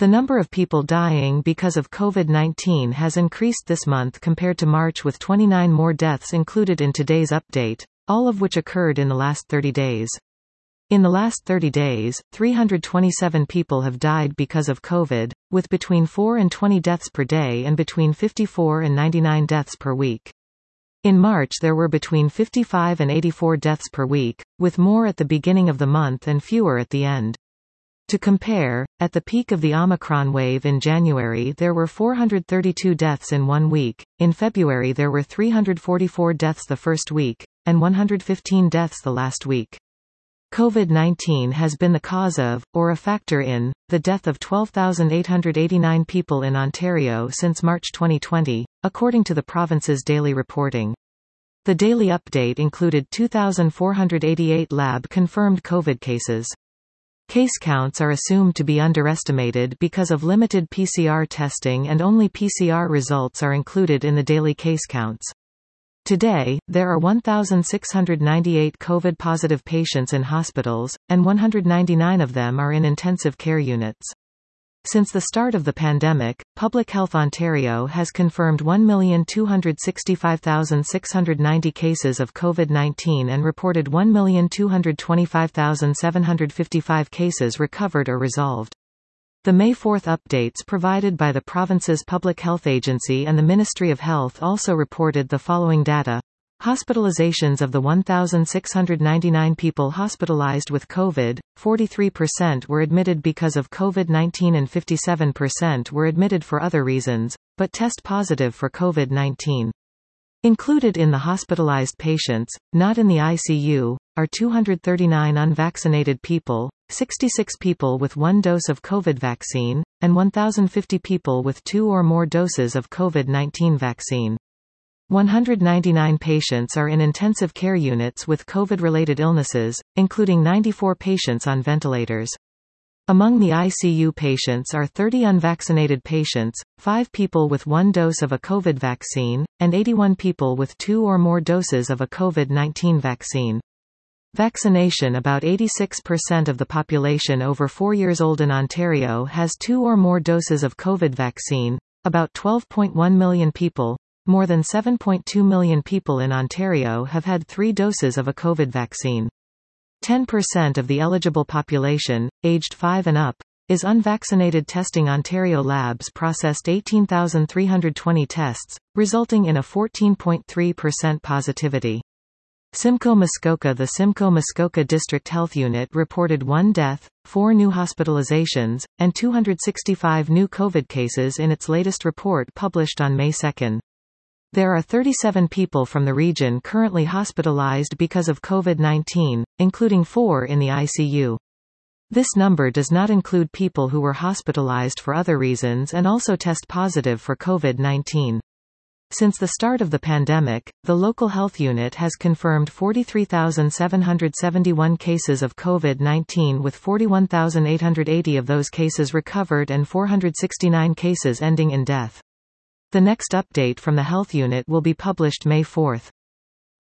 The number of people dying because of COVID-19 has increased this month compared to March, with 29 more deaths included in today's update, all of which occurred in the last 30 days. In the last 30 days, 327 people have died because of COVID, with between 4 and 20 deaths per day and between 54 and 99 deaths per week. In March there were between 55 and 84 deaths per week, with more at the beginning of the month and fewer at the end. To compare, at the peak of the Omicron wave in January there were 432 deaths in 1 week, in February there were 344 deaths the first week, and 115 deaths the last week. COVID-19 has been the cause of, or a factor in, the death of 12,889 people in Ontario since March 2020, according to the province's daily reporting. The daily update included 2,488 lab-confirmed COVID cases. Case counts are assumed to be underestimated because of limited PCR testing, and only PCR results are included in the daily case counts. Today, there are 1,698 COVID-positive patients in hospitals, and 199 of them are in intensive care units. Since the start of the pandemic, Public Health Ontario has confirmed 1,265,690 cases of COVID-19 and reported 1,225,755 cases recovered or resolved. The May 4 updates provided by the province's Public Health Agency and the Ministry of Health also reported the following data. Hospitalizations: of the 1,699 people hospitalized with COVID, 43% were admitted because of COVID-19 and 57% were admitted for other reasons, but test positive for COVID-19. Included in the hospitalized patients, not in the ICU, are 239 unvaccinated people, 66 people with 1 dose of COVID vaccine, and 1,050 people with 2 or more doses of COVID-19 vaccine. 199 patients are in intensive care units with COVID-related illnesses, including 94 patients on ventilators. Among the ICU patients are 30 unvaccinated patients, 5 people with 1 dose of a COVID vaccine, and 81 people with 2 or more doses of a COVID-19 vaccine. Vaccination: about 86% of the population over 4 years old in Ontario has 2 or more doses of COVID vaccine, about 12.1 million people. More than 7.2 million people in Ontario have had 3 doses of a COVID vaccine. 10% of the eligible population, aged 5 and up, is unvaccinated. Testing: Ontario labs processed 18,320 tests, resulting in a 14.3% positivity. Simcoe Muskoka: the Simcoe Muskoka District Health Unit reported 1 death, 4 new hospitalizations, and 265 new COVID cases in its latest report published on May 2. There are 37 people from the region currently hospitalized because of COVID-19, including 4 in the ICU. This number does not include people who were hospitalized for other reasons and also test positive for COVID-19. Since the start of the pandemic, the local health unit has confirmed 43,771 cases of COVID-19, with 41,880 of those cases recovered and 469 cases ending in death. The next update from the health unit will be published May 4.